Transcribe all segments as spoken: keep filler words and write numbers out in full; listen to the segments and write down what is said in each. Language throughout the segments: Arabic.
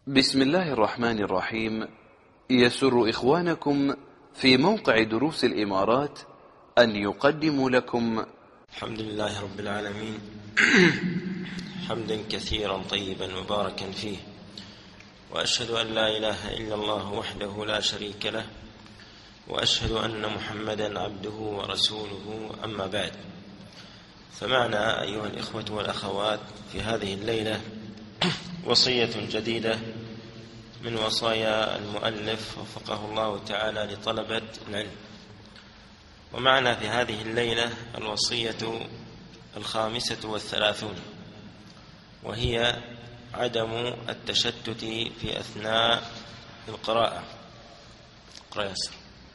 بسم الله الرحمن الرحيم. يسر إخوانكم في موقع دروس الإمارات أن يقدموا لكم الحمد لله رب العالمين حمدا كثيرا طيبا مباركا فيه، وأشهد أن لا إله إلا الله وحده لا شريك له، وأشهد أن محمدا عبده ورسوله. أما بعد، فمعنا أيها الإخوة والأخوات في هذه الليلة وصية جديدة من وصايا المؤلف وفقه الله تعالى لطلبة العلم. ومعنا في هذه الليلة الوصية الخامسة والثلاثون، وهي عدم التشتت في أثناء القراءة. اقرأ ياسر.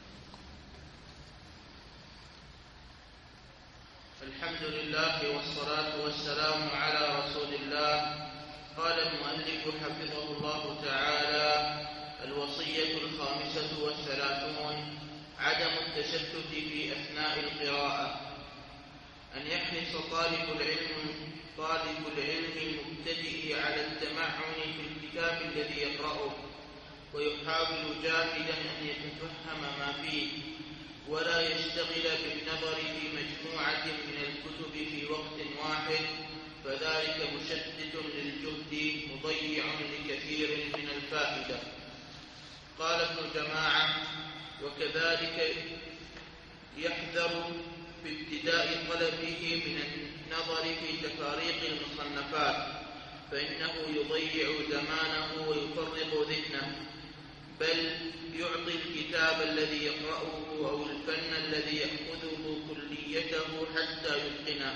الحمد لله والصلاة والسلام على رسول الله. قال المؤلف حفظه الله تعالى: الوصية الخامسة والثلاثون: عدم التشتت في أثناء القراءة. أن يحرص طالب العلم طالب العلم المبتدئ على التمعن في الكتاب الذي يقرأه، ويحاول جاهدا أن يتفهم ما فيه، ولا يشتغل بالنظر في مجموعة من الكتب في وقت واحد، فذلك مشتت للجهد مضيع لكثير من الفائدة. قال ابن جماعة: وكذلك يحذر في ابتداء طلبه من النظر في تفاريق المصنفات، فإنه يضيع زمانه ويفرق ذهنه، بل يعطي الكتاب الذي يقرأه أو الفن الذي يأخذه كليته حتى يتقنه.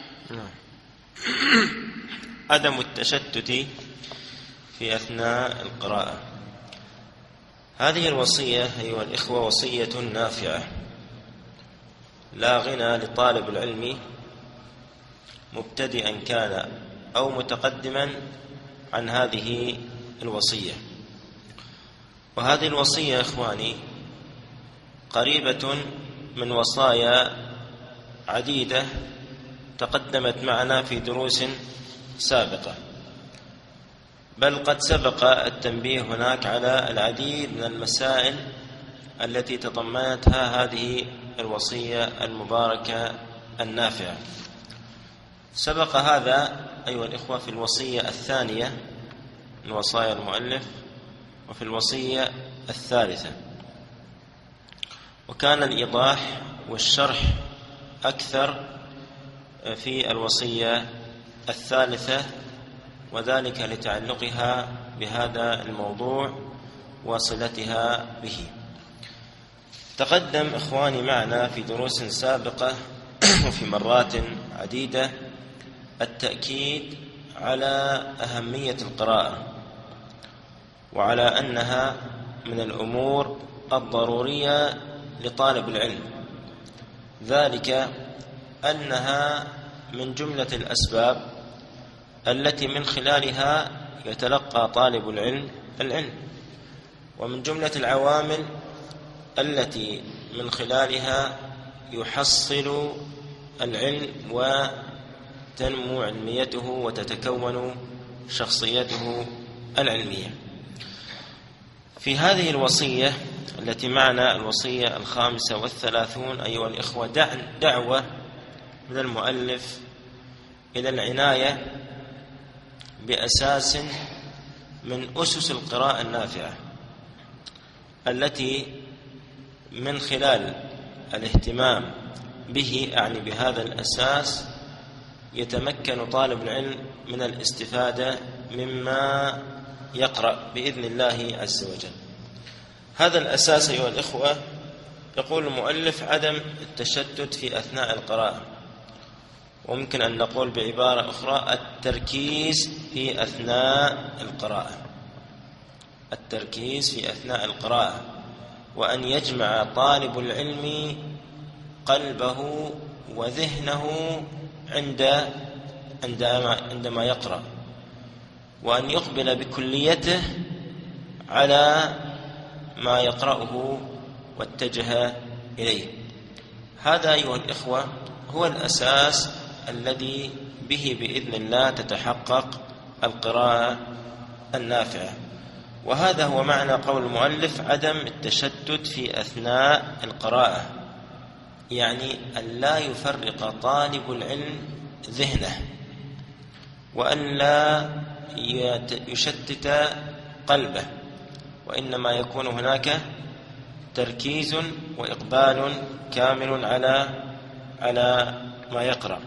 عدم التشتت في أثناء القراءة. هذه الوصية أيها الإخوة وصية نافعة، لا غنى لطالب العلم مبتدئا كان أو متقدما عن هذه الوصية. وهذه الوصية إخواني قريبة من وصايا عديدة تقدمت معنا في دروس سابقة، بل قد سبق التنبيه هناك على العديد من المسائل التي تضمنتها هذه الوصية المباركة النافعة. سبق هذا أيها الإخوة في الوصية الثانية من وصايا المؤلف، وفي الوصية الثالثة، وكان الإيضاح والشرح أكثر في الوصية الثالثة، وذلك لتعلقها بهذا الموضوع وصلتها به. تقدم إخواني معنا في دروس سابقة وفي مرات عديدة التأكيد على أهمية القراءة، وعلى أنها من الأمور الضرورية لطالب العلم، ذلك أنها من جملة الأسباب التي من خلالها يتلقى طالب العلم العلم، ومن جملة العوامل التي من خلالها يحصل العلم وتنمو علميته وتتكون شخصيته العلمية. في هذه الوصية التي معنا الوصية الخامسة والثلاثون أيها الإخوة دعوة من المؤلف إلى العناية بأساس من أسس القراءة النافعة، التي من خلال الاهتمام به أعني بهذا الأساس يتمكن طالب العلم من الاستفادة مما يقرأ بإذن الله عز وجل. هذا الأساس أيها الإخوة يقول المؤلف عدم التشتت في أثناء القراءة، وممكن أن نقول بعبارة أخرى التركيز في أثناء القراءة. التركيز في أثناء القراءة، وأن يجمع طالب العلم قلبه وذهنه عند عندما عندما يقرأ، وأن يقبل بكليته على ما يقرأه واتجه إليه. هذا أيها الإخوة هو الأساس الذي به بإذن الله تتحقق القراءة النافعة. وهذا هو معنى قول المؤلف عدم التشتت في أثناء القراءة، يعني أن لا يفرق طالب العلم ذهنه، وأن لا يشتت قلبه، وإنما يكون هناك تركيز وإقبال كامل على على ما يقرأ.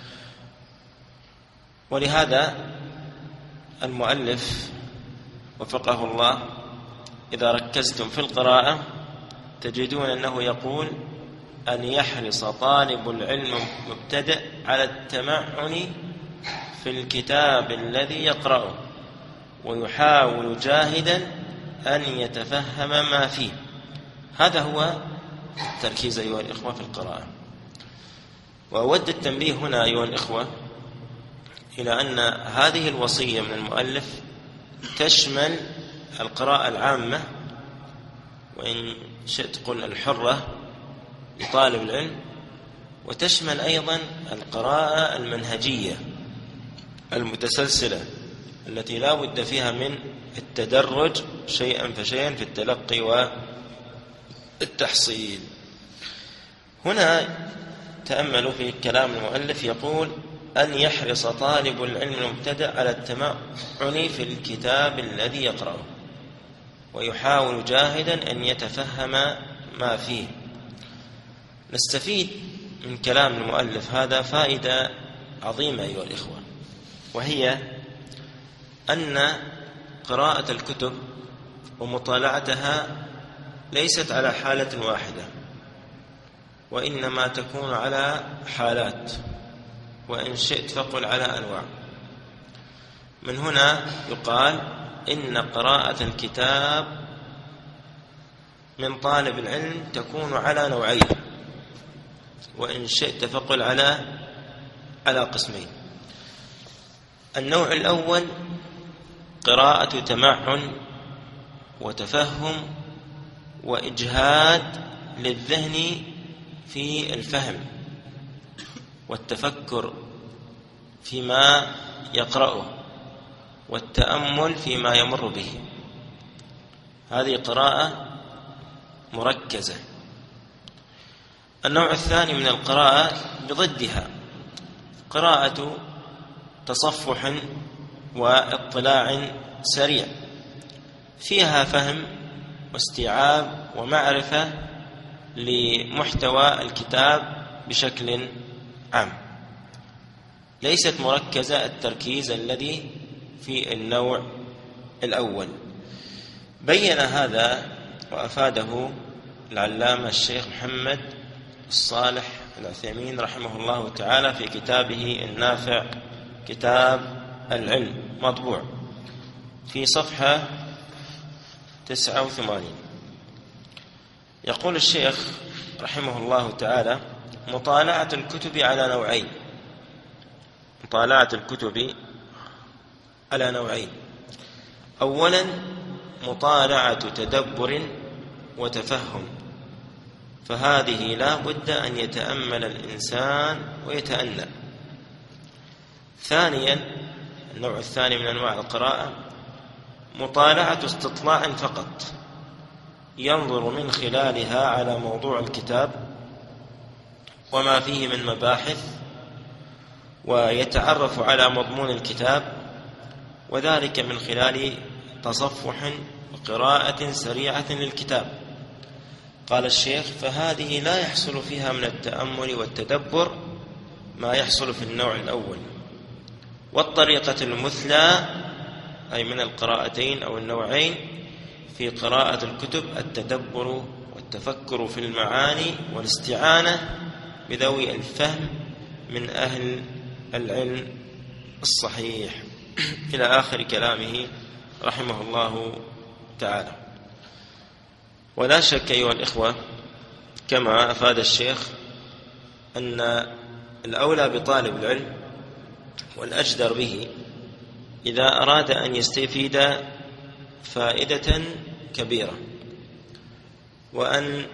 ولهذا المؤلف وفقه الله إذا ركزتم في القراءة تجدون أنه يقول أن يحرص طالب العلم مبتدئ على التمعن في الكتاب الذي يقرأه، ويحاول جاهدا أن يتفهم ما فيه. هذا هو التركيز أيها الإخوة في القراءة. وأود التنبيه هنا أيها الإخوة إلى أن هذه الوصية من المؤلف تشمل القراءة العامة، وإن شئت قل الحرة لطالب العلم، وتشمل أيضا القراءة المنهجية المتسلسلة التي لا بد فيها من التدرج شيئا فشيئا في التلقي والتحصيل. هنا تأملوا في كلام المؤلف، يقول أن يحرص طالب العلم المبتدئ على التمعن في الكتاب الذي يقرأه، ويحاول جاهدا أن يتفهم ما فيه. نستفيد من كلام المؤلف هذا فائدة عظيمة أيها الإخوة، وهي أن قراءة الكتب ومطالعتها ليست على حالة واحدة، وإنما تكون على حالات، وإن شئت فقل على أنواع. من هنا يقال إن قراءة الكتاب من طالب العلم تكون على نوعين، وإن شئت فقل على على قسمين. النوع الأول قراءة تمعن وتفهم وإجهاد للذهن في الفهم والتفكر فيما يقرأه والتأمل فيما يمر به. هذه قراءة مركزة. النوع الثاني من القراءة بضدها قراءة تصفح واطلاع سريع، فيها فهم واستيعاب ومعرفة لمحتوى الكتاب بشكل عام، ليست مركزة التركيز الذي في النوع الأول. بين هذا وأفاده العلامة الشيخ محمد الصالح العثيمين رحمه الله تعالى في كتابه النافع كتاب العلم مطبوع في صفحة تسعة وثمانين. يقول الشيخ رحمه الله تعالى: مطالعة الكتب على نوعين. مطالعة الكتب على نوعين: أولا مطالعة تدبر وتفهم، فهذه لا بد أن يتأمل الإنسان ويتأنى. ثانيا النوع الثاني من أنواع القراءة مطالعة استطلاع فقط، ينظر من خلالها على موضوع الكتاب وما فيه من مباحث، ويتعرف على مضمون الكتاب، وذلك من خلال تصفح وقراءة سريعة للكتاب. قال الشيخ: فهذه لا يحصل فيها من التأمل والتدبر ما يحصل في النوع الأول. والطريقة المثلى أي من القراءتين أو النوعين في قراءة الكتب التدبر والتفكر في المعاني والاستعانة بذوي الفهم من أهل العلم الصحيح، إلى آخر كلامه رحمه الله تعالى. ولا شك أيها الإخوة كما أفاد الشيخ أن الأولى بطالب العلم والأجدر به إذا أراد أن يستفيد فائدة كبيرة وأن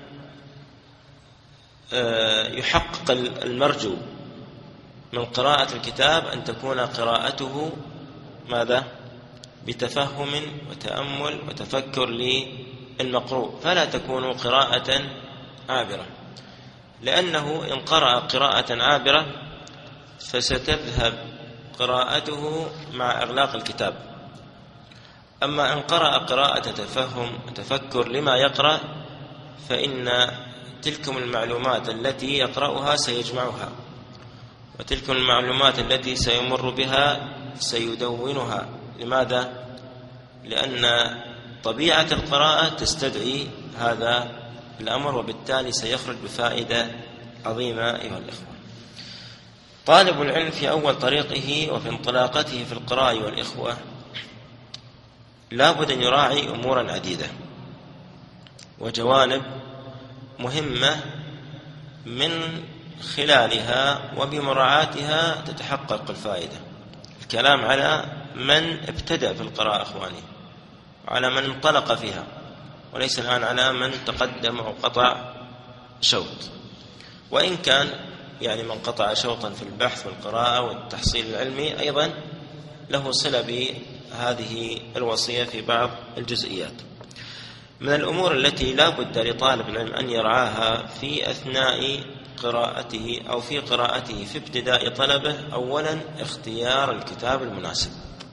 يحقق المرجو من قراءة الكتاب أن تكون قراءته ماذا؟ بتفهم وتأمل وتفكر للمقروء، فلا تكون قراءة عابرة، لأنه إن قرأ قراءة عابرة فستذهب قراءته مع إغلاق الكتاب. أما إن قرأ قراءة تفهم وتفكر لما يقرأ فإن تلكم المعلومات التي يقرأها سيجمعها، وتلك المعلومات التي سيمر بها سيدونها. لماذا؟ لأن طبيعة القراءة تستدعي هذا الأمر، وبالتالي سيخرج بفائدة عظيمة أيها الإخوة. طالب العلم في أول طريقه وفي انطلاقته في القراءة والإخوة لا بد أن يراعي أمورا عديدة وجوانب مهمة، من خلالها وبمراعاتها تتحقق الفائدة. الكلام على من ابتدأ في القراءة أخواني، على من انطلق فيها، وليس الآن على من تقدم أو قطع شوط. وإن كان يعني من قطع شوطا في البحث والقراءة والتحصيل العلمي أيضا له صلة بهذه الوصية في بعض الجزئيات. من الأمور التي لا بد لطالب العلم أن يرعاها في أثناء قراءته أو في قراءته في ابتداء طلبه، أولا اختيار الكتاب المناسب.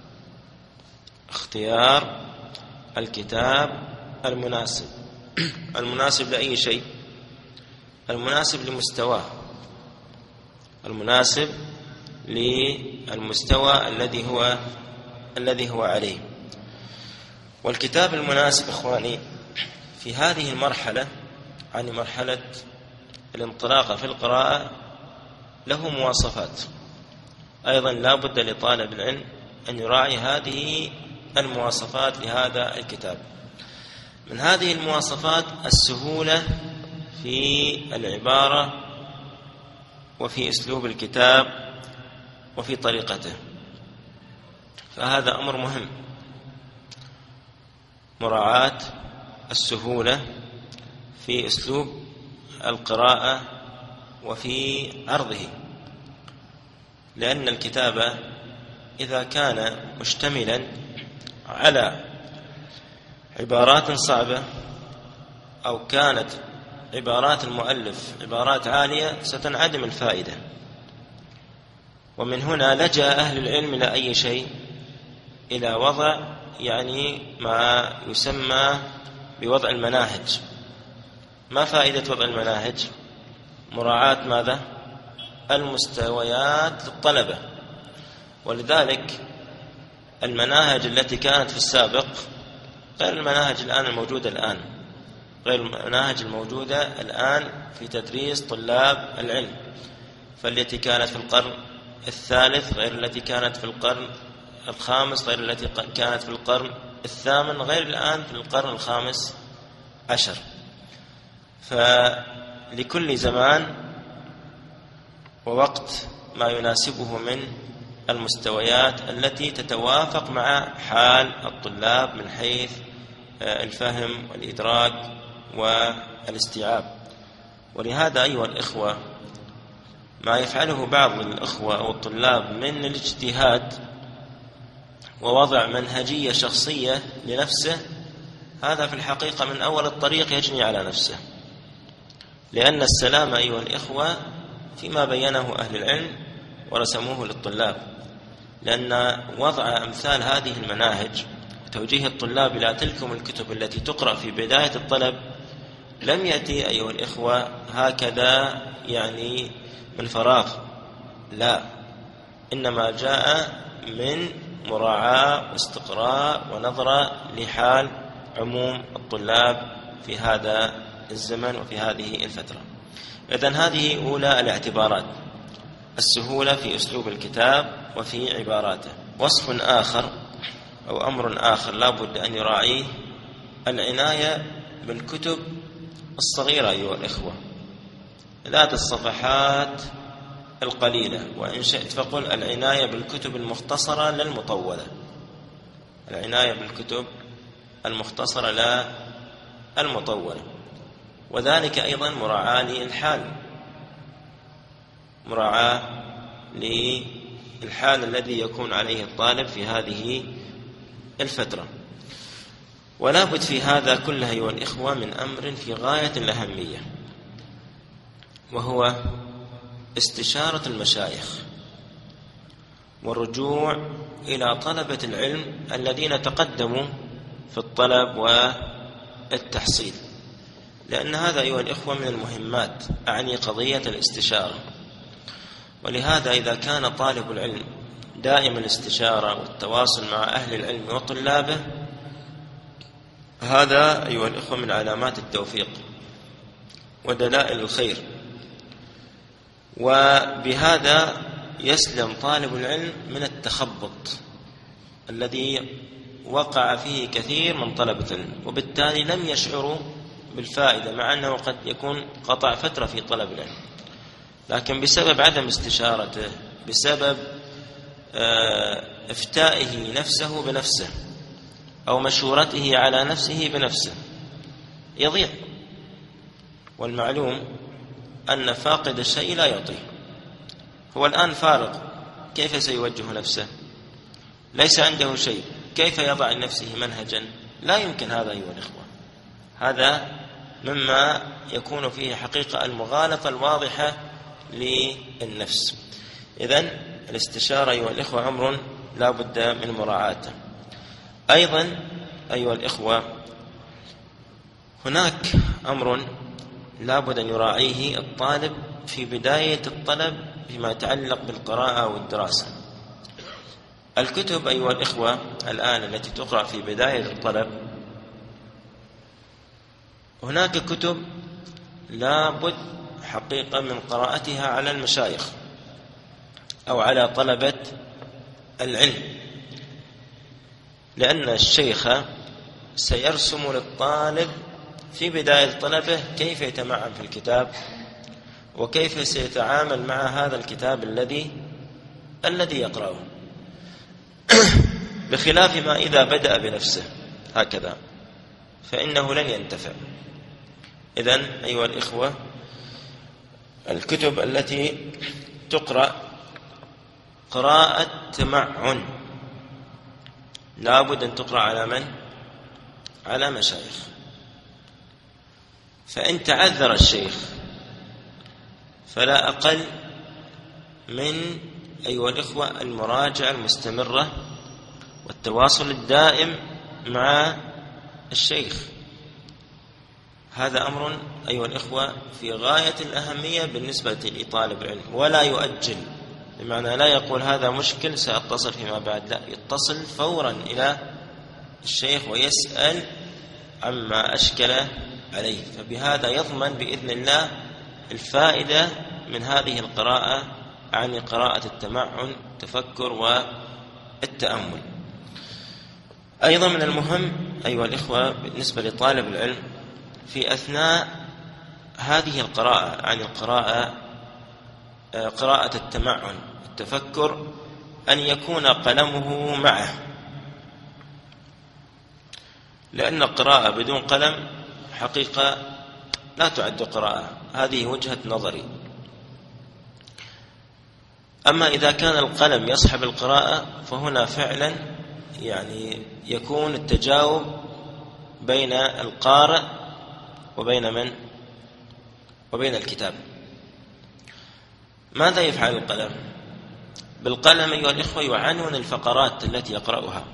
اختيار الكتاب المناسب. المناسب لأي شيء؟ المناسب لمستواه، المناسب للمستوى الذي هو الذي هو عليه. والكتاب المناسب إخواني في هذه المرحلة، عن مرحلة الانطلاق في القراءة، له مواصفات أيضا لا بد لطالب العلم أن يراعي هذه المواصفات لهذا الكتاب. من هذه المواصفات السهولة في العبارة وفي أسلوب الكتاب وفي طريقته، فهذا أمر مهم، مراعاة السهولة في أسلوب القراءة وفي عرضه، لأن الكتاب إذا كان مشتملا على عبارات صعبة أو كانت عبارات المؤلف عبارات عالية ستنعدم الفائدة. ومن هنا لجأ أهل العلم إلى أي شيء؟ إلى وضع يعني ما يسمى بوضع المناهج. ما فائدة وضع المناهج؟ مراعاة ماذا؟ المستويات للطلبة. ولذلك المناهج التي كانت في السابق غير المناهج الآن الموجودة الآن، غير المناهج الموجودة الآن في تدريس طلاب العلم. فالتي كانت في القرن الثالث غير التي كانت في القرن الخامس، غير التي كانت في القرن الثامن، غير الآن في القرن الخامس عشر. فلكل زمان ووقت ما يناسبه من المستويات التي تتوافق مع حال الطلاب من حيث الفهم والإدراك والاستيعاب. ولهذا أيها الإخوة ما يفعله بعض الإخوة أو الطلاب من الاجتهاد ووضع منهجية شخصية لنفسه، هذا في الحقيقة من أول الطريق يجني على نفسه، لأن السلام أيها الإخوة فيما بينه أهل العلم ورسموه للطلاب. لأن وضع أمثال هذه المناهج وتوجيه الطلاب إلى تلكم الكتب التي تقرأ في بداية الطلب لم يأتي أيها الإخوة هكذا يعني من فراغ، لا، إنما جاء من مراعاة واستقراء ونظرة لحال عموم الطلاب في هذا الزمن وفي هذه الفترة. إذن هذه أولى الاعتبارات، السهولة في أسلوب الكتاب وفي عباراته. وصف آخر أو أمر آخر لا بد أن يراعيه العناية بالكتب الصغيرة أيها الإخوة، ذات الصفحات القليلة، وإن شئت فقل العناية بالكتب المختصرة لا المطولة، العناية بالكتب المختصرة لا المطولة. وذلك أيضا مراعاة للحال، مراعاة للحال الذي يكون عليه الطالب في هذه الفترة. ولا بد في هذا كله أيها الإخوة من أمر في غاية الأهمية، وهو استشارة المشايخ والرجوع إلى طلبة العلم الذين تقدموا في الطلب والتحصيل، لأن هذا أيها الإخوة من المهمات، أعني قضية الاستشارة. ولهذا إذا كان طالب العلم دائما الاستشارة والتواصل مع أهل العلم وطلابه، هذا أيها الإخوة من علامات التوفيق ودلائل الخير، وبهذا يسلم طالب العلم من التخبط الذي وقع فيه كثير من طلبة العلم، وبالتالي لم يشعروا بالفائدة مع أنه قد يكون قطع فترة في طلب العلم، لكن بسبب عدم استشارته، بسبب افتائه نفسه بنفسه أو مشورته على نفسه بنفسه يضيع. والمعلوم أن فاقد الشيء لا يعطيه. هو الآن فارغ، كيف سيوجه نفسه؟ ليس عنده شيء، كيف يضع لنفسه منهجا؟ لا يمكن هذا أيها الإخوة. هذا مما يكون فيه حقيقة المغالطة الواضحة للنفس. إذن الاستشارة أيها الإخوة أمر لا بد من مراعاته. أيضا أيها الإخوة هناك أمر لا بد أن يراعيه الطالب في بداية الطلب فيما يتعلق بالقراءة والدراسة. الكتب أيها الإخوة الآن التي تقرأ في بداية الطلب، هناك كتب لا بد حقيقة من قراءتها على المشايخ أو على طلبة العلم، لأن الشيخ سيرسم للطالب في بداية طلبه كيف يتمعن في الكتاب وكيف سيتعامل مع هذا الكتاب الذي الذي يقرأه، بخلاف ما إذا بدأ بنفسه هكذا فإنه لن ينتفع. إذن أيها الإخوة الكتب التي تقرأ قراءة تمعن لا بد أن تقرأ على من؟ على مشايخ. فإن تعذر الشيخ فلا أقل من أيها الإخوة المراجعة المستمرة والتواصل الدائم مع الشيخ. هذا أمر أيها الإخوة في غاية الأهمية بالنسبة لطالب العلم، ولا يؤجل، بمعنى لا يقول هذا مشكل سأتصل فيما بعد، لا، يتصل فورا إلى الشيخ ويسأل عما أشكل عليه، فبهذا يضمن بإذن الله الفائدة من هذه القراءة، عن قراءة التمعن التفكر والتأمل. أيضا من المهم أيها الإخوة بالنسبة لطالب العلم في أثناء هذه القراءة، عن القراءة قراءة التمعن التفكر، أن يكون قلمه معه، لأن القراءة بدون قلم حقيقة لا تعد قراءة. هذه وجهة نظري. أما إذا كان القلم يصحب القراءة فهنا فعلا يعني يكون التجاوب بين القارئ وبين من؟ وبين الكتاب. ماذا يفعل القلم؟ بالقلم أيها الإخوة يعنون الفقرات التي يقرأها،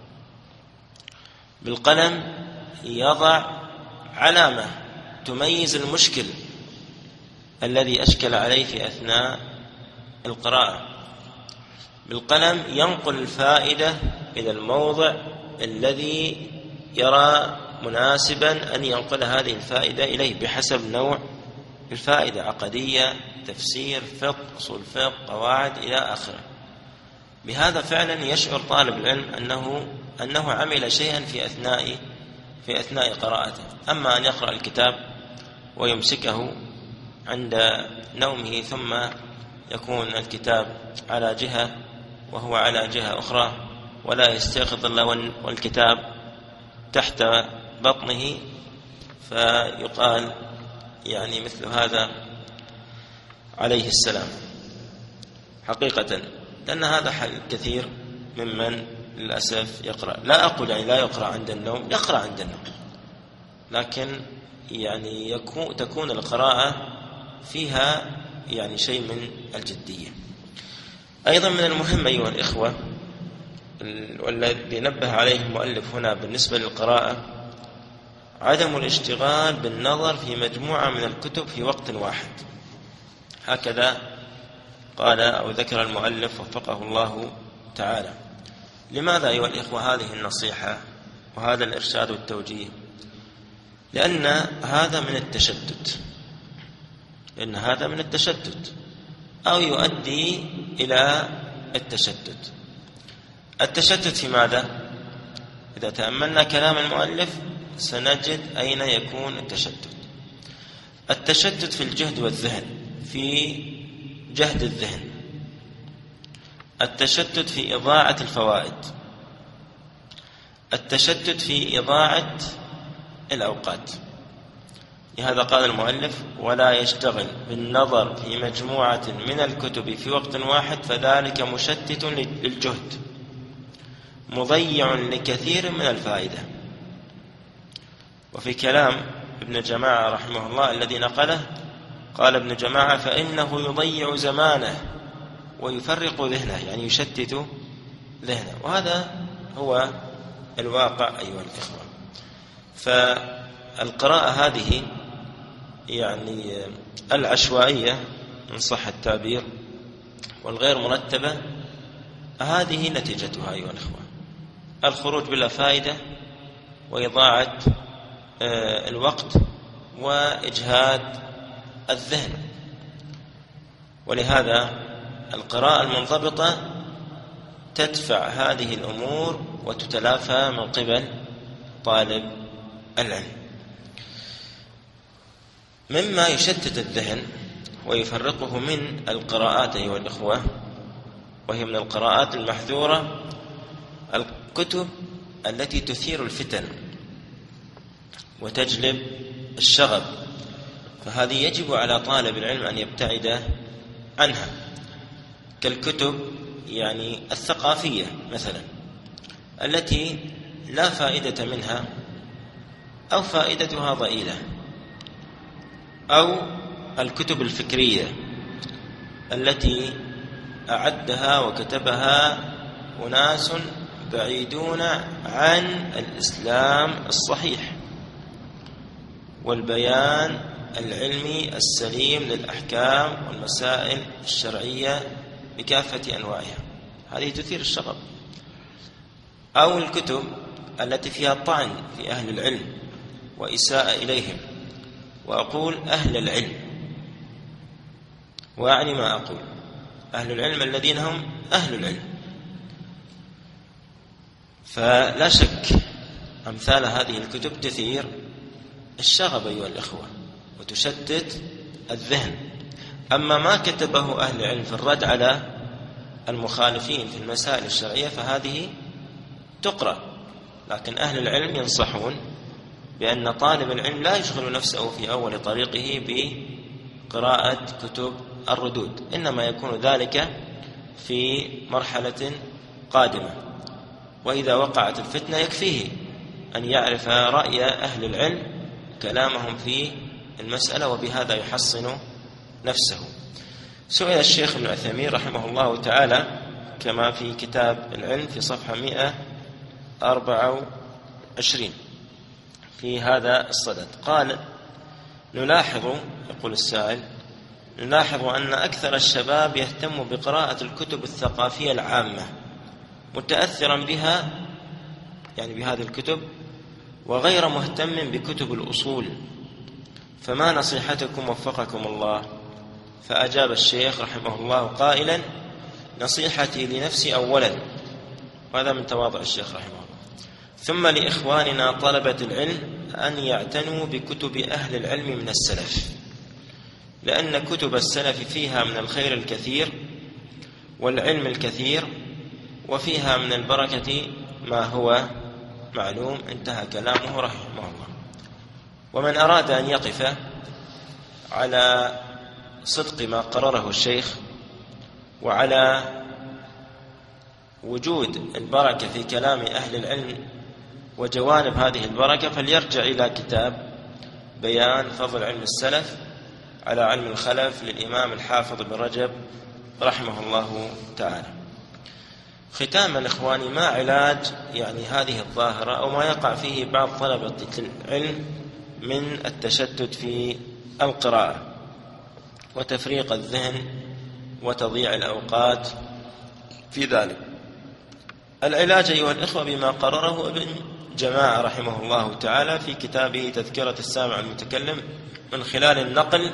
بالقلم يضع علامة تميز المشكل الذي أشكل عليه في أثناء القراءة، بالقلم ينقل الفائدة إلى الموضع الذي يرى مناسبا أن ينقل هذه الفائدة إليه بحسب نوع الفائدة، عقدية، تفسير، فقه، أصول فقه، قواعد إلى آخره. بهذا فعلا يشعر طالب العلم أنه أنه عمل شيئا في أثناء في أثناء قراءته. أما أن يقرأ الكتاب ويمسكه عند نومه ثم يكون الكتاب على جهة وهو على جهة أخرى ولا يستيقظ إلا والكتاب تحت بطنه، فيقال يعني مثل هذا عليه السلام حقيقة، لأن هذا حل كثير ممن للأسف يقرأ. لا أقول يعني لا يقرأ عند النوم، يقرأ عند النوم، لكن يعني يكون تكون القراءة فيها يعني شيء من الجدية. أيضا من المهم أيها الإخوة والذي نبه عليه المؤلف هنا بالنسبة للقراءة عدم الاشتغال بالنظر في مجموعة من الكتب في وقت واحد. هكذا قال أو ذكر المؤلف وفقه الله تعالى. لماذا أيها الإخوة هذه النصيحة وهذا الإرشاد والتوجيه؟ لأن هذا من التشتت، لأن هذا من التشتت أو يؤدي إلى التشتت. التشتت في ماذا؟ إذا تأملنا كلام المؤلف سنجد أين يكون التشتت. التشتت في الجهد والذهن، في جهد الذهن. التشتت في إضاعة الفوائد. التشتت في إضاعة الأوقات. لهذا قال المؤلف: ولا يشتغل بالنظر في مجموعة من الكتب في وقت واحد فذلك مشتت للجهد مضيع لكثير من الفائدة. وفي كلام ابن جماعة رحمه الله الذي نقله قال ابن جماعة: فإنه يضيع زمانه ويفرق ذهنه، يعني يشتت ذهنه. وهذا هو الواقع أيها الإخوة. فالقراءة هذه يعني العشوائية إن صح التعبير والغير مرتبة، هذه نتيجتها أيها الإخوة: الخروج بلا فائدة وإضاعة الوقت وإجهاد الذهن. ولهذا القراءة المنضبطة تدفع هذه الأمور وتتلافى من قبل طالب العلم. مما يشتت الذهن ويفرقه من القراءات أيها الإخوة، وهي من القراءات المحذورة، الكتب التي تثير الفتن وتجلب الشغب، فهذه يجب على طالب العلم أن يبتعد عنها، كالكتب يعني الثقافية مثلا التي لا فائدة منها أو فائدتها ضئيلة، أو الكتب الفكرية التي أعدها وكتبها أناس بعيدون عن الإسلام الصحيح والبيان العلمي السليم للأحكام والمسائل الشرعية بكافة أنواعها، هذه تثير الشغب. أو الكتب التي فيها طعن في أهل العلم وإساءة إليهم، وأقول أهل العلم، وأعني ما أقول أهل العلم الذين هم أهل العلم. فلا شك أمثال هذه الكتب تثير الشغب أيها الإخوة وتشتت الذهن. أما ما كتبه أهل العلم في الرد على المخالفين في المسائل الشرعية فهذه تقرأ، لكن أهل العلم ينصحون بأن طالب العلم لا يشغل نفسه في أول طريقه بقراءة كتب الردود، إنما يكون ذلك في مرحلة قادمة، وإذا وقعت الفتنة يكفيه أن يعرف رأي أهل العلم كلامهم في المسألة، وبهذا يحصن نفسه. سئل الشيخ ابن عثيمين رحمه الله تعالى كما في كتاب العلم في صفحة مئة وأربعة وعشرين في هذا الصدد، قال: نلاحظ، يقول السائل، نلاحظ أن أكثر الشباب يهتم بقراءة الكتب الثقافية العامة متأثرا بها، يعني بهذه الكتب، وغير مهتم بكتب الأصول، فما نصيحتكم وفقكم الله؟ فأجاب الشيخ رحمه الله قائلا: نصيحتي لنفسي أولا، وهذا من تواضع الشيخ رحمه الله، ثم لإخواننا طلبة العلم أن يعتنوا بكتب أهل العلم من السلف، لأن كتب السلف فيها من الخير الكثير والعلم الكثير، وفيها من البركة ما هو معلوم. انتهى كلامه رحمه الله. ومن أراد أن يقف على صدق ما قرره الشيخ وعلى وجود البركة في كلام أهل العلم وجوانب هذه البركة فليرجع إلى كتاب بيان فضل علم السلف على علم الخلف للإمام الحافظ بن رجب رحمه الله تعالى. ختاما إخواني، ما علاج يعني هذه الظاهرة أو ما يقع فيه بعض طلبة العلم من التشتت في القراءة وتفريق الذهن وتضييع الأوقات في ذلك؟ العلاج أيها الإخوة بما قرره ابن جماعة رحمه الله تعالى في كتابه تذكرة السامع المتكلم من خلال النقل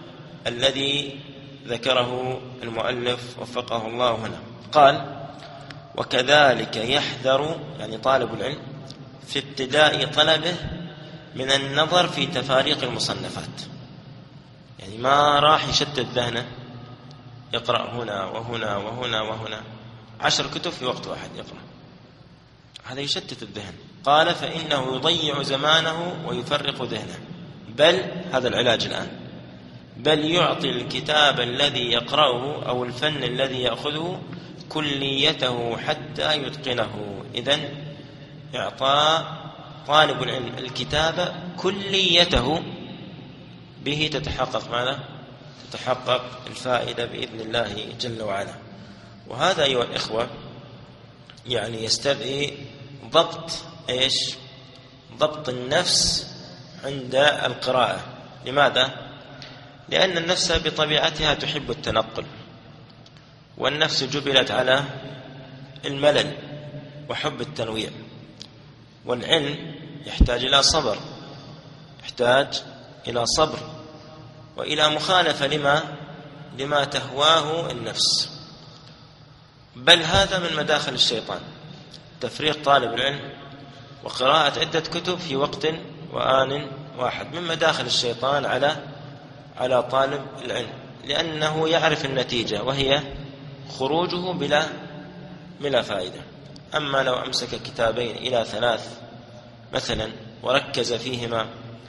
الذي ذكره المؤلف وفقه الله هنا. قال: وكذلك يحذر يعني طالب العلم في ابتداء طلبه من النظر في تفاريق المصنفات، يعني ما راح يشتت ذهنه يقرأ هنا وهنا وهنا وهنا عشر كتب في وقت واحد يقرأ، هذا يشتت الذهن. قال: فإنه يضيع زمانه ويفرق ذهنه، بل هذا العلاج الآن، بل يعطي الكتاب الذي يقرأه أو الفن الذي يأخذه كليته حتى يتقنه. إذن إعطاء طالب العلم الكتاب كليته به تتحقق معنا تتحقق الفائدة بإذن الله جل وعلا. وهذا أيها الإخوة يعني يستدعي ضبط إيش؟ ضبط النفس عند القراءة. لماذا؟ لأن النفس بطبيعتها تحب التنقل، والنفس جبلت على الملل وحب التنويع، والعلم يحتاج إلى صبر، يحتاج إلى صبر وإلى مخالفة لما لما تهواه النفس. بل هذا من مداخل الشيطان، تفريق طالب العلم وقراءة عدة كتب في وقت وآن واحد، من مداخل الشيطان على على طالب العلم، لأنه يعرف النتيجة وهي خروجه بلا بلا فائدة. أما لو أمسك كتابين إلى ثلاث مثلا وركز فيهما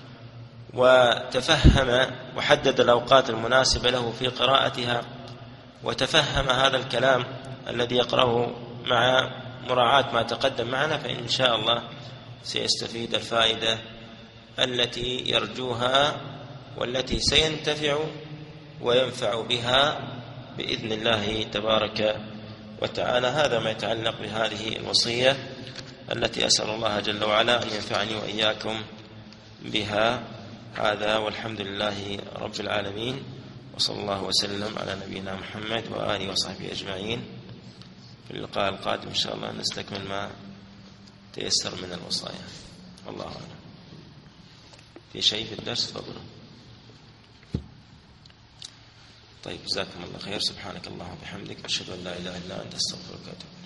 وتفهم وحدد الأوقات المناسبة له في قراءتها وتفهم هذا الكلام الذي يقرأه مع مراعاة ما تقدم معنا، فإن شاء الله سيستفيد الفائدة التي يرجوها والتي سينتفع وينفع بها بإذن الله تبارك وتعالى. هذا ما يتعلق بهذه الوصية التي أسأل الله جل وعلا أن ينفعني وإياكم بها. هذا والحمد لله رب العالمين، وصلى الله وسلم على نبينا محمد وآله وصحبه أجمعين. في اللقاء القادم إن شاء الله نستكمل ما تيسر من الوصايا. الله أعلم. في شيء في الدرس؟ تفضلوا. طيب، جزاكم الله خير. سبحانك اللهم وبحمدك، أشهد أن لا إله إلا أنت، أستغفرك وأتوب إليك.